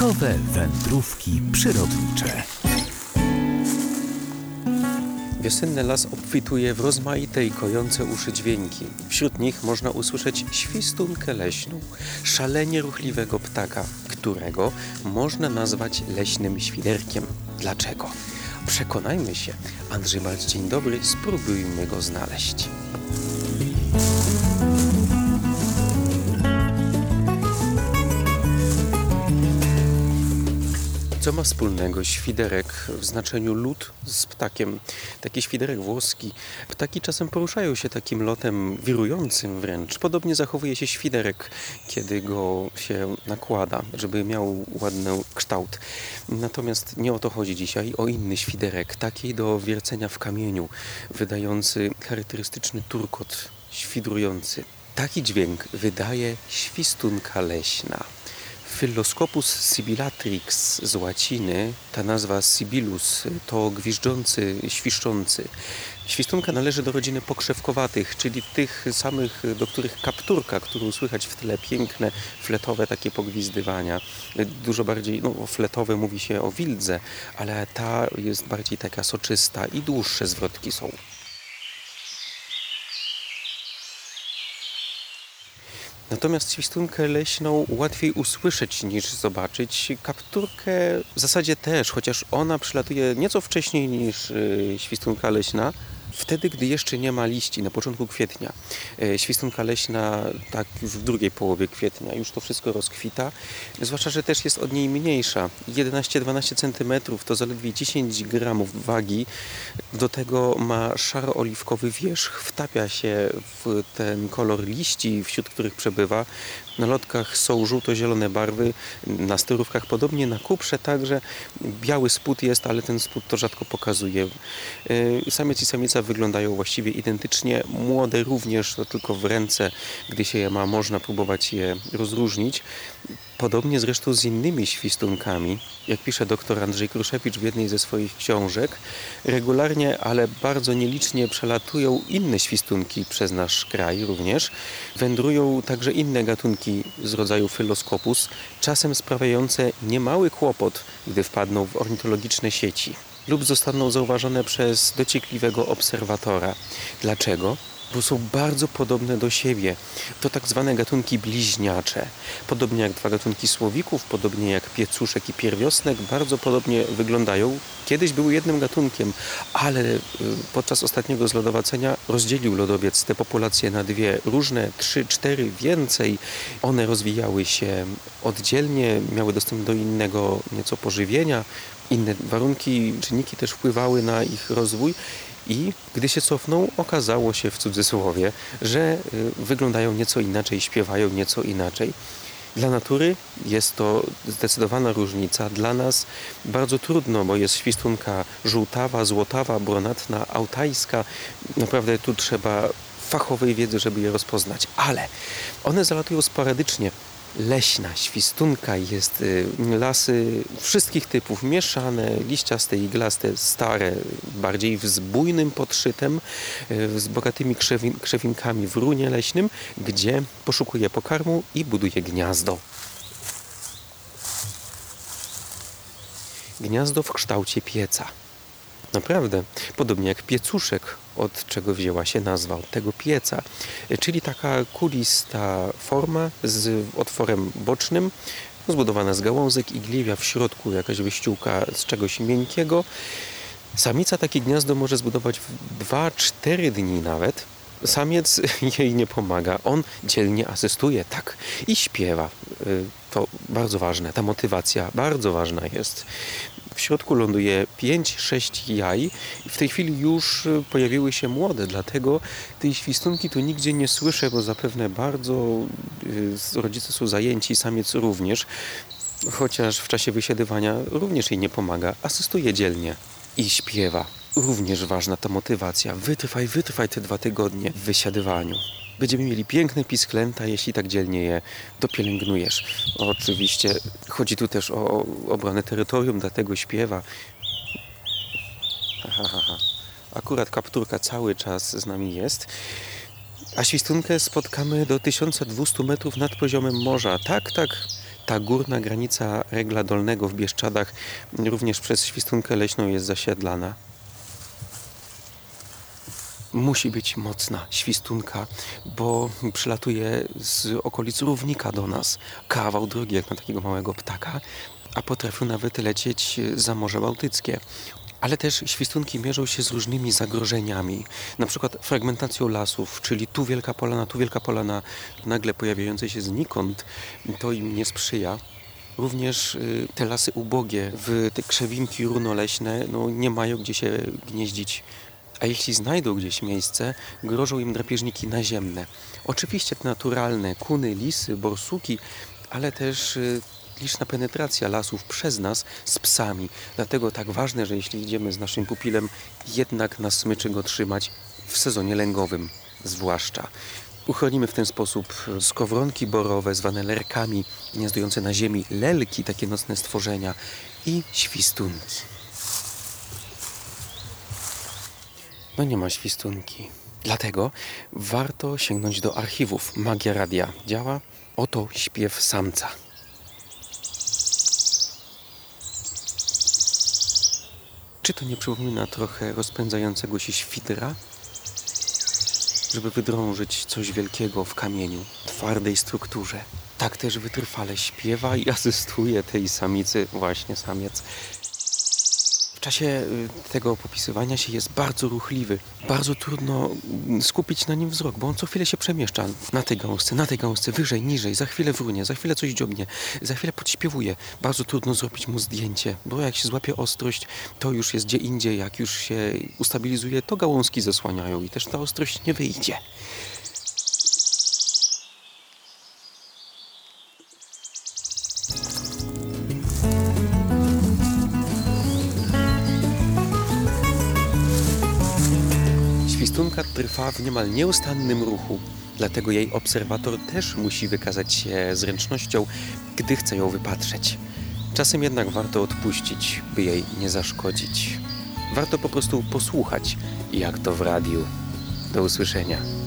Echowe wędrówki przyrodnicze. Wiosenny las obfituje w rozmaite i kojące uszy dźwięki. Wśród nich można usłyszeć świstunkę leśną, szalenie ruchliwego ptaka, którego można nazwać leśnym świderkiem. Dlaczego? Przekonajmy się. Andrzej Balc, dzień dobry, spróbujmy go znaleźć. Co ma wspólnego świderek w znaczeniu lód z ptakiem? Taki świderek włoski. Ptaki czasem poruszają się takim lotem wirującym wręcz. Podobnie zachowuje się świderek, kiedy go się nakłada, żeby miał ładny kształt. Natomiast nie o to chodzi dzisiaj, o inny świderek, taki do wiercenia w kamieniu, wydający charakterystyczny turkot, świdrujący. Taki dźwięk wydaje świstunka leśna. Phylloscopus sibillatrix z łaciny, ta nazwa sibilus to gwiżdżący, świszczący. Świstunka należy do rodziny pokrzewkowatych, czyli tych samych, do których kapturka, którą słychać w tle, piękne, fletowe takie pogwizdywania. Dużo bardziej, fletowe mówi się o wildze, ale ta jest bardziej taka soczysta i dłuższe zwrotki są. Natomiast świstunkę leśną łatwiej usłyszeć niż zobaczyć. Kapturkę w zasadzie też, chociaż ona przylatuje nieco wcześniej niż świstunka leśna, wtedy, gdy jeszcze nie ma liści, na początku kwietnia. Świstunka leśna tak już w drugiej połowie kwietnia, już to wszystko rozkwita, zwłaszcza, że też jest od niej mniejsza. 11-12 cm to zaledwie 10 gramów wagi. Do tego ma szaro-oliwkowy wierzch, wtapia się w ten kolor liści, wśród których przebywa. Na lotkach są żółto-zielone barwy, na sterówkach podobnie, na kuprze także. Biały spód jest, ale ten spód to rzadko pokazuje. Samiec i samica wyglądają właściwie identycznie. Młode również, to tylko w ręce, gdy się je ma, można próbować je rozróżnić. Podobnie zresztą z innymi świstunkami. Jak pisze dr Andrzej Kruszewicz w jednej ze swoich książek, regularnie, ale bardzo nielicznie przelatują inne świstunki przez nasz kraj również. Wędrują także inne gatunki z rodzaju Phylloscopus, czasem sprawiające niemały kłopot, gdy wpadną w ornitologiczne sieci lub zostaną zauważone przez dociekliwego obserwatora. Dlaczego? Bo są bardzo podobne do siebie. To tak zwane gatunki bliźniacze. Podobnie jak dwa gatunki słowików, podobnie jak piecuszek i pierwiosnek, bardzo podobnie wyglądają. Kiedyś były jednym gatunkiem, ale podczas ostatniego zlodowacenia rozdzielił lodowiec te populacje na dwie różne, 3, 4, więcej. One rozwijały się oddzielnie, miały dostęp do innego nieco pożywienia. Inne warunki, czynniki też wpływały na ich rozwój. I gdy się cofną, okazało się w cudzysłowie, że wyglądają nieco inaczej, śpiewają nieco inaczej. Dla natury jest to zdecydowana różnica. Dla nas bardzo trudno, bo jest świstunka żółtawa, złotawa, brunatna, altajska. Naprawdę tu trzeba fachowej wiedzy, żeby je rozpoznać. Ale one zalatują sporadycznie. Leśna świstunka jest lasy wszystkich typów, mieszane, liściaste, iglaste, stare, bardziej z bujnym podszytem, z bogatymi krzewinkami w runie leśnym, gdzie poszukuje pokarmu i buduje gniazdo. Gniazdo w kształcie pieca. Naprawdę, podobnie jak piecuszek, od czego wzięła się nazwa, od tego pieca, czyli taka kulista forma z otworem bocznym, zbudowana z gałązek, igliwia, w środku jakaś wyściółka z czegoś miękkiego. Samica takie gniazdo może zbudować w 2-4 dni nawet. Samiec jej nie pomaga, on dzielnie asystuje, tak, i śpiewa. To bardzo ważne, ta motywacja bardzo ważna jest. W środku ląduje 5-6 jaj i w tej chwili już pojawiły się młode, dlatego tej świstunki tu nigdzie nie słyszę, bo zapewne bardzo rodzice są zajęci, samiec również, chociaż w czasie wysiadywania również jej nie pomaga, asystuje dzielnie i śpiewa. Również ważna ta motywacja. Wytrwaj te 2 tygodnie w wysiadywaniu. Będziemy mieli piękne pisklęta, jeśli tak dzielnie je dopielęgnujesz. Oczywiście chodzi tu też o obronę terytorium, dlatego śpiewa. Akurat kapturka cały czas z nami jest. A świstunkę spotkamy do 1200 metrów nad poziomem morza. Tak, Ta górna granica regla dolnego w Bieszczadach również przez świstunkę leśną jest zasiedlana. Musi być mocna świstunka, bo przylatuje z okolic Równika do nas. Kawał drogi jak na takiego małego ptaka, a potrafił nawet lecieć za Morze Bałtyckie. Ale też świstunki mierzą się z różnymi zagrożeniami, na przykład fragmentacją lasów, czyli tu wielka polana, nagle pojawiające się znikąd, to im nie sprzyja. Również te lasy ubogie, te krzewinki runoleśne, nie mają gdzie się gnieździć. A jeśli znajdą gdzieś miejsce, grożą im drapieżniki naziemne. Oczywiście te naturalne, kuny, lisy, borsuki, ale też liczna penetracja lasów przez nas z psami. Dlatego tak ważne, że jeśli idziemy z naszym pupilem, jednak na smyczy go trzymać w sezonie lęgowym zwłaszcza. Uchronimy w ten sposób skowronki borowe zwane lerkami, gniazdujące na ziemi, lelki, takie nocne stworzenia i świstunki. Nie ma świstunki. Dlatego warto sięgnąć do archiwów. Magia Radia działa. Oto śpiew samca. Czy to nie przypomina trochę rozpędzającego się świdra? Żeby wydrążyć coś wielkiego w kamieniu, twardej strukturze. Tak też wytrwale śpiewa i asystuje tej samicy, właśnie samiec. W czasie tego popisywania się jest bardzo ruchliwy. Bardzo trudno skupić na nim wzrok, bo on co chwilę się przemieszcza na tej gałązce, wyżej, niżej, za chwilę wrónie, za chwilę coś dziobnie, za chwilę podśpiewuje. Bardzo trudno zrobić mu zdjęcie, bo jak się złapie ostrość, to już jest gdzie indziej. Jak już się ustabilizuje, to gałązki zasłaniają i też ta ostrość nie wyjdzie. Świstunka trwa w niemal nieustannym ruchu, dlatego jej obserwator też musi wykazać się zręcznością, gdy chce ją wypatrzeć. Czasem jednak warto odpuścić, by jej nie zaszkodzić. Warto po prostu posłuchać, jak to w radiu. Do usłyszenia.